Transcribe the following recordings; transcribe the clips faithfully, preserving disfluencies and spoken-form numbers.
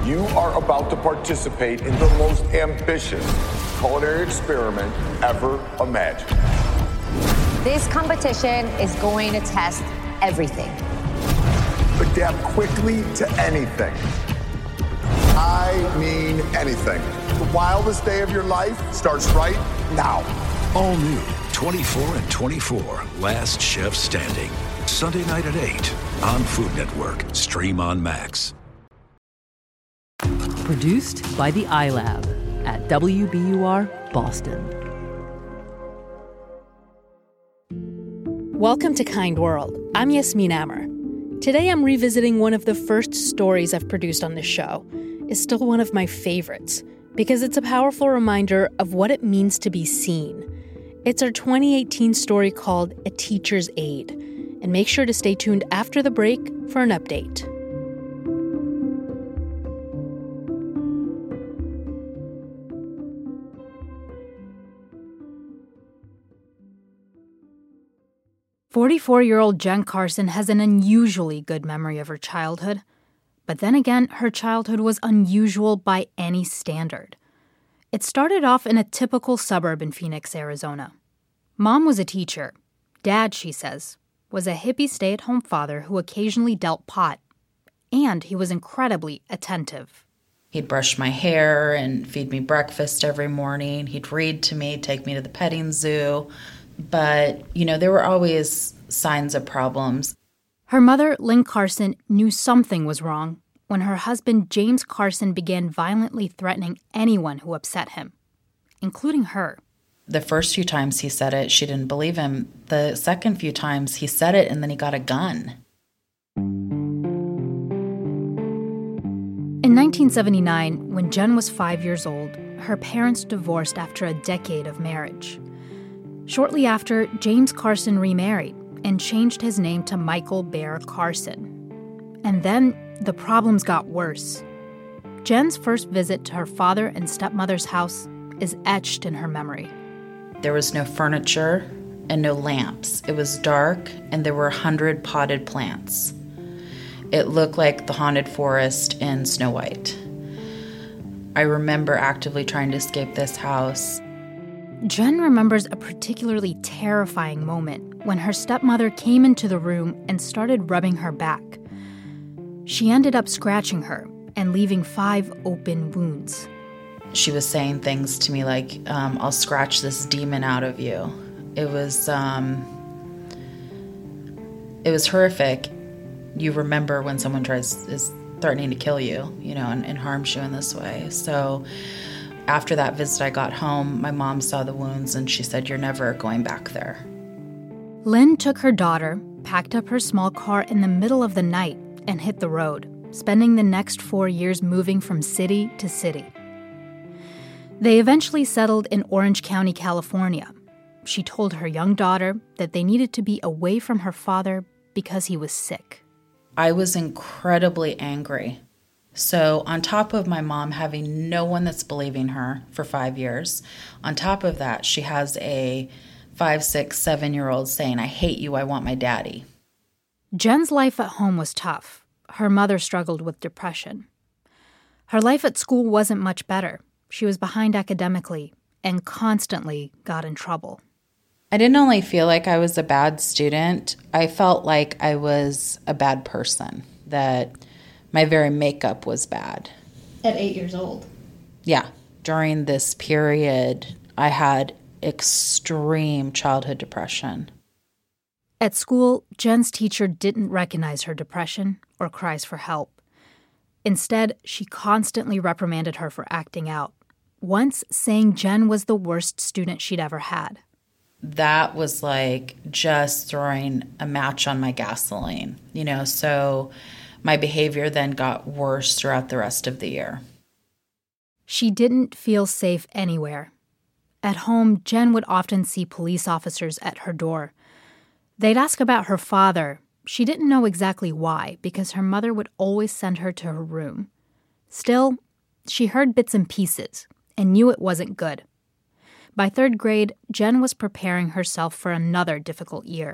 You are about to participate in the most ambitious culinary experiment ever imagined. This competition is going to test everything. Adapt quickly to anything. I mean anything. The wildest day of your life starts right now. All new twenty-four and twenty-four, Last Chef Standing. Sunday night at eight on Food Network. Stream on Max. Produced by the iLab at W B U R Boston. Welcome to Kind World. I'm Yasmin Amer. Today I'm revisiting one of the first stories I've produced on this show. It's still one of my favorites because it's a powerful reminder of what it means to be seen. It's our twenty eighteen story called A Teacher's Aide. And make sure to stay tuned after the break for an update. forty-four-year-old Jen Carson has an unusually good memory of her childhood. But then again, her childhood was unusual by any standard. It started off in a typical suburb in Phoenix, Arizona. Mom was a teacher. Dad, she says, was a hippie stay-at-home father who occasionally dealt pot. And he was incredibly attentive. He'd brush my hair and feed me breakfast every morning. He'd read to me, take me to the petting zoo. But, you know, there were always signs of problems. Her mother, Lynn Carson, knew something was wrong when her husband, James Carson, began violently threatening anyone who upset him, including her. The first few times he said it, she didn't believe him. The second few times he said it, and then he got a gun. In nineteen seventy-nine, when Jen was five years old, her parents divorced after a decade of marriage. Shortly after, James Carson remarried and changed his name to Michael Bear Carson. And then the problems got worse. Jen's first visit to her father and stepmother's house is etched in her memory. There was no furniture and no lamps. It was dark, and there were a hundred potted plants. It looked like the haunted forest in Snow White. I remember actively trying to escape this house. Jen remembers a particularly terrifying moment when her stepmother came into the room and started rubbing her back. She ended up scratching her and leaving five open wounds. She was saying things to me like, um, I'll scratch this demon out of you. It was, um, it was horrific. You remember when someone tries, is threatening to kill you, you know, and, and harms you in this way. So after that visit, I got home, my mom saw the wounds, and she said, you're never going back there. Lynn took her daughter, packed up her small car in the middle of the night, and hit the road, spending the next four years moving from city to city. They eventually settled in Orange County, California. She told her young daughter that they needed to be away from her father because he was sick. I was incredibly angry. So on top of my mom having no one that's believing her for five years, on top of that, she has a five, six, seven-year-old saying, I hate you, I want my daddy. Jen's life at home was tough. Her mother struggled with depression. Her life at school wasn't much better. She was behind academically and constantly got in trouble. I didn't only feel like I was a bad student, I felt like I was a bad person, that my very makeup was bad. At eight years old? Yeah. During this period, I had extreme childhood depression. At school, Jen's teacher didn't recognize her depression or cries for help. Instead, she constantly reprimanded her for acting out, once saying Jen was the worst student she'd ever had. That was like just throwing a match on my gasoline, you know, so my behavior then got worse throughout the rest of the year. She didn't feel safe anywhere. At home, Jen would often see police officers at her door. They'd ask about her father. She didn't know exactly why, because her mother would always send her to her room. Still, she heard bits and pieces and knew it wasn't good. By third grade, Jen was preparing herself for another difficult year.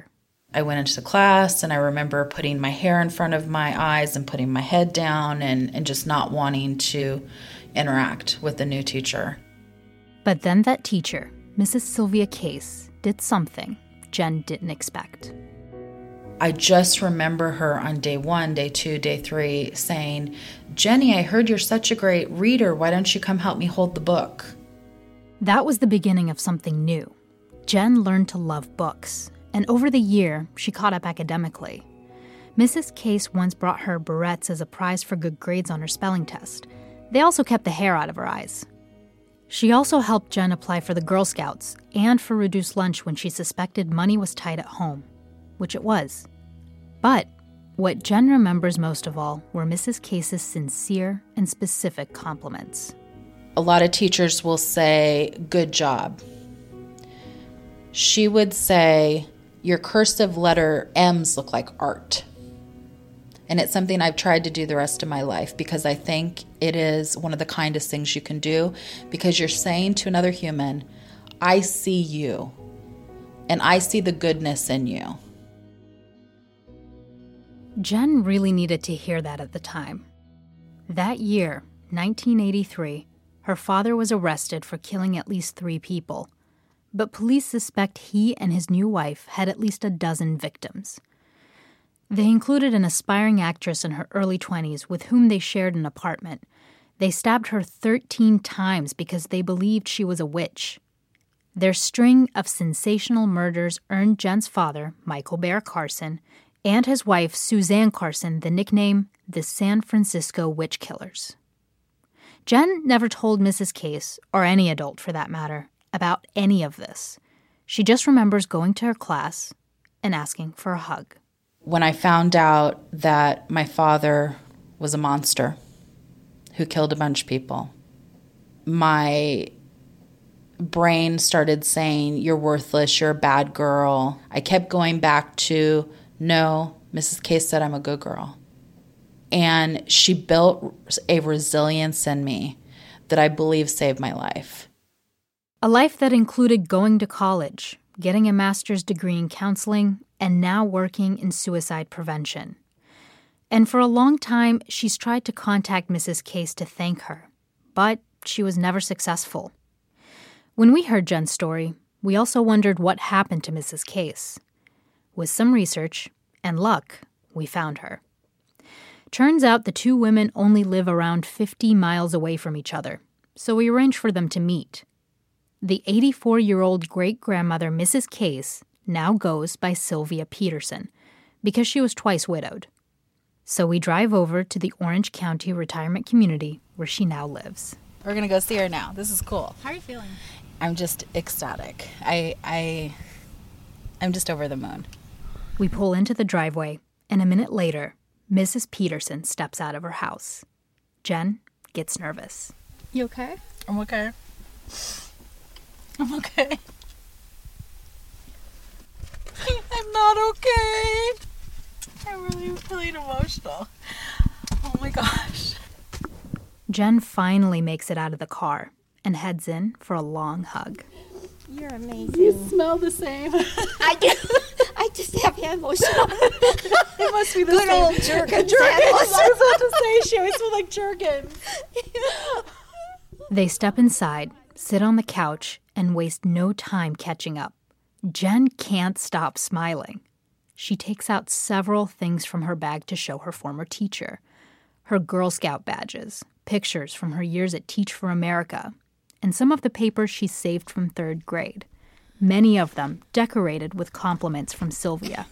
I went into class and I remember putting my hair in front of my eyes and putting my head down and, and just not wanting to interact with the new teacher. But then that teacher, Missus Sylvia Case, did something Jen didn't expect. I just remember her on day one, day two, day three saying, "Jenny, I heard you're such a great reader. Why don't you come help me hold the book?" That was the beginning of something new. Jen learned to love books, and over the year, she caught up academically. Missus Case once brought her barrettes as a prize for good grades on her spelling test. They also kept the hair out of her eyes. She also helped Jen apply for the Girl Scouts and for reduced lunch when she suspected money was tight at home, which it was. But what Jen remembers most of all were Missus Case's sincere and specific compliments. A lot of teachers will say, "Good job." She would say, "Your cursive letter M's look like art." And it's something I've tried to do the rest of my life because I think it is one of the kindest things you can do, because you're saying to another human, "I see you, and I see the goodness in you." Jen really needed to hear that at the time. That year, nineteen eighty-three, her father was arrested for killing at least three people, but police suspect he and his new wife had at least a dozen victims. They included an aspiring actress in her early twenties with whom they shared an apartment. They stabbed her thirteen times because they believed she was a witch. Their string of sensational murders earned Jen's father, Michael Bear Carson, and his wife, Suzanne Carson, the nickname the San Francisco Witch Killers. Jen never told Missus Case, or any adult for that matter, about any of this. She just remembers going to her class and asking for a hug. When I found out that my father was a monster who killed a bunch of people, my brain started saying, "You're worthless, you're a bad girl." I kept going back to, "No, Missus Case said I'm a good girl." And she built a resilience in me that I believe saved my life. A life that included going to college, getting a master's degree in counseling, and now working in suicide prevention. And for a long time, she's tried to contact Missus Case to thank her, but she was never successful. When we heard Jen's story, we also wondered what happened to Missus Case. With some research and luck, we found her. Turns out the two women only live around fifty miles away from each other, so we arranged for them to meet. The eighty-four-year-old great-grandmother Missus Case now goes by Sylvia Peterson because she was twice widowed. So we drive over to the Orange County retirement community where she now lives. We're going to go see her now. This is cool. How are you feeling? I'm just ecstatic. I, I, I'm just over the moon. We pull into the driveway, and a minute later, Missus Peterson steps out of her house. Jen gets nervous. You okay? I'm okay. I'm okay. I'm not okay. I'm really feeling emotional. Oh my gosh. Jen finally makes it out of the car and heads in for a long hug. You're amazing. You smell the same. I do. I just have emotional. It must be the Good same. old Jergens. Jergens. I was about to say, she always smelled like Jergens. They step inside, sit on the couch, and waste no time catching up. Jen can't stop smiling. She takes out several things from her bag to show her former teacher. Her Girl Scout badges, pictures from her years at Teach for America, and some of the papers she saved from third grade. Many of them decorated with compliments from Sylvia.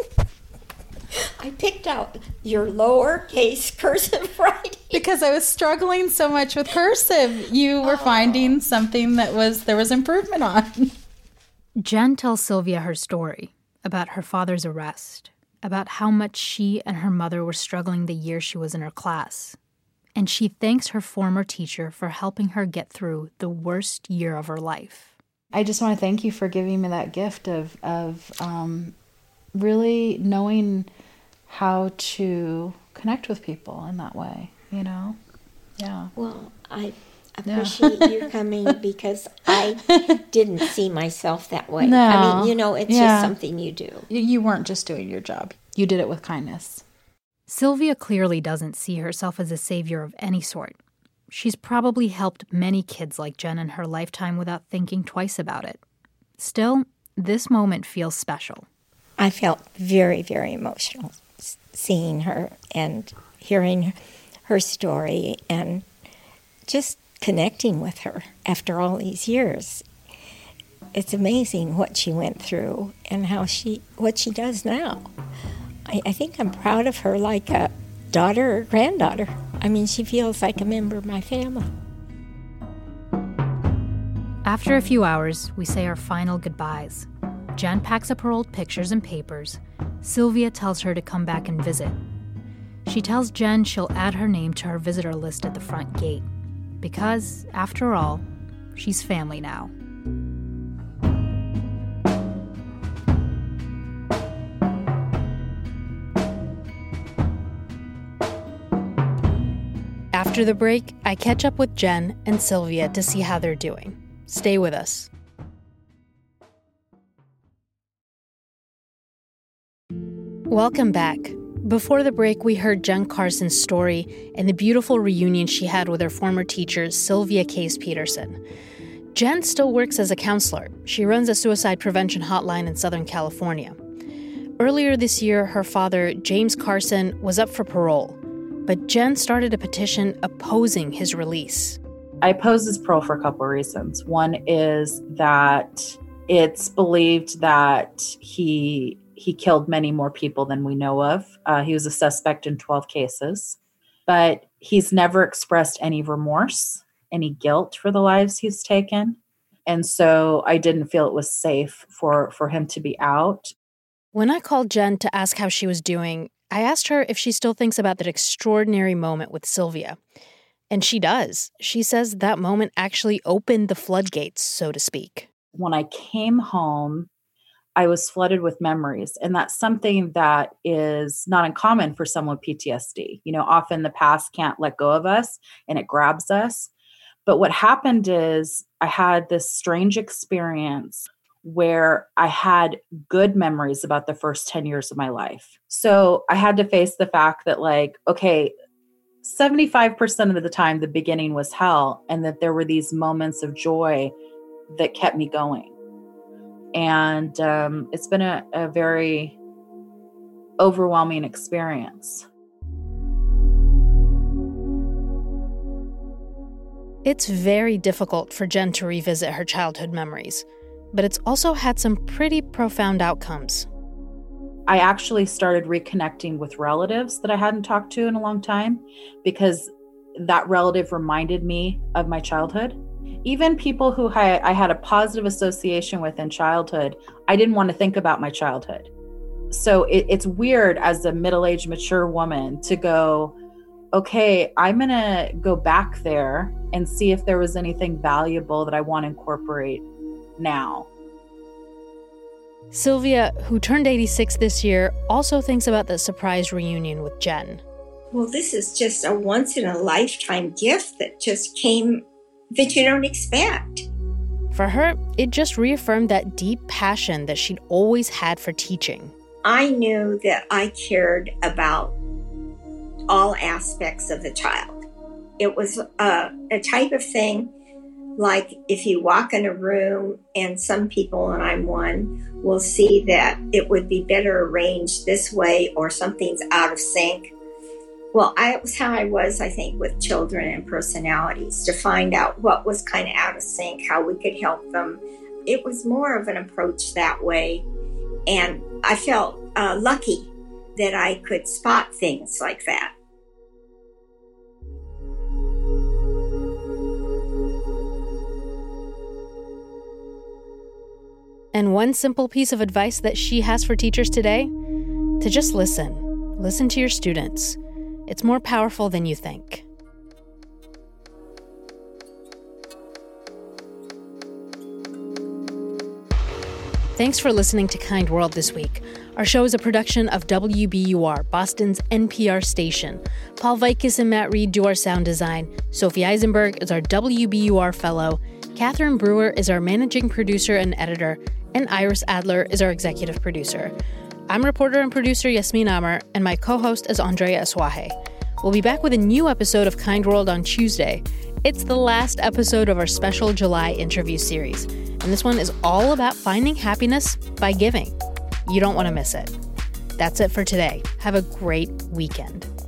I picked out your lowercase cursive writing. Because I was struggling so much with cursive. You were oh. finding something that was there was improvement on. Jen tells Sylvia her story about her father's arrest, about how much she and her mother were struggling the year she was in her class. And she thanks her former teacher for helping her get through the worst year of her life. I just want to thank you for giving me that gift of, of um, really knowing how to connect with people in that way, you know? Yeah. Well, I appreciate yeah. you coming because I didn't see myself that way. No. I mean, you know, it's yeah. just something you do. You weren't just doing your job. You did it with kindness. Sylvia clearly doesn't see herself as a savior of any sort. She's probably helped many kids like Jen in her lifetime without thinking twice about it. Still, this moment feels special. I felt very, very emotional seeing her and hearing her story and just connecting with her after all these years. It's amazing what she went through and how she, what she does now. I, I think I'm proud of her like a daughter or granddaughter. I mean, she feels like a member of my family. After a few hours, we say our final goodbyes. Jen packs up her old pictures and papers. Sylvia tells her to come back and visit. She tells Jen she'll add her name to her visitor list at the front gate. Because, after all, she's family now. After the break, I catch up with Jen and Sylvia to see how they're doing. Stay with us. Welcome back. Before the break, we heard Jen Carson's story and the beautiful reunion she had with her former teacher, Sylvia Case Peterson. Jen still works as a counselor. She runs a suicide prevention hotline in Southern California. Earlier this year, her father, James Carson, was up for parole. But Jen started a petition opposing his release. I oppose his parole for a couple of reasons. One is that it's believed that he he killed many more people than we know of. Uh, he was a suspect in twelve cases, but he's never expressed any remorse, any guilt for the lives he's taken. And so I didn't feel it was safe for, for him to be out. When I called Jen to ask how she was doing, I asked her if she still thinks about that extraordinary moment with Sylvia. And she does. She says that moment actually opened the floodgates, so to speak. When I came home, I was flooded with memories. And that's something that is not uncommon for someone with P T S D. You know, often the past can't let go of us and it grabs us. But what happened is I had this strange experience where I had good memories about the first ten years of my life. So I had to face the fact that, like, okay, seventy-five percent of the time, the beginning was hell, and that there were these moments of joy that kept me going. And um, it's been a, a very overwhelming experience. It's very difficult for Jen to revisit her childhood memories, but it's also had some pretty profound outcomes. I actually started reconnecting with relatives that I hadn't talked to in a long time because that relative reminded me of my childhood. Even people who I, I had a positive association with in childhood, I didn't want to think about my childhood. So it, it's weird as a middle-aged, mature woman to go, okay, I'm going to go back there and see if there was anything valuable that I want to incorporate now. Sylvia, who turned eighty-six this year, also thinks about the surprise reunion with Jen. Well, this is just a once-in-a-lifetime gift that just came that you don't expect. For her, it just reaffirmed that deep passion that she'd always had for teaching. I knew that I cared about all aspects of the child. It was a, a type of thing like if you walk in a room and some people, and I'm one, will see that it would be better arranged this way or something's out of sync. Well, I, it was how I was, I think, with children and personalities, to find out what was kind of out of sync, how we could help them. It was more of an approach that way. And I felt uh, lucky that I could spot things like that. And one simple piece of advice that she has for teachers today? To just listen. Listen to your students. It's more powerful than you think. Thanks for listening to Kind World this week. Our show is a production of W B U R, Boston's N P R station. Paul Vaitkus and Matt Reed do our sound design. Sophie Eisenberg is our W B U R fellow. Catherine Brewer is our managing producer and editor. And Iris Adler is our executive producer. I'm reporter and producer Yasmin Amer, and my co-host is Andrea Asuaje. We'll be back with a new episode of Kind World on Tuesday. It's the last episode of our special July interview series, and this one is all about finding happiness by giving. You don't want to miss it. That's it for today. Have a great weekend.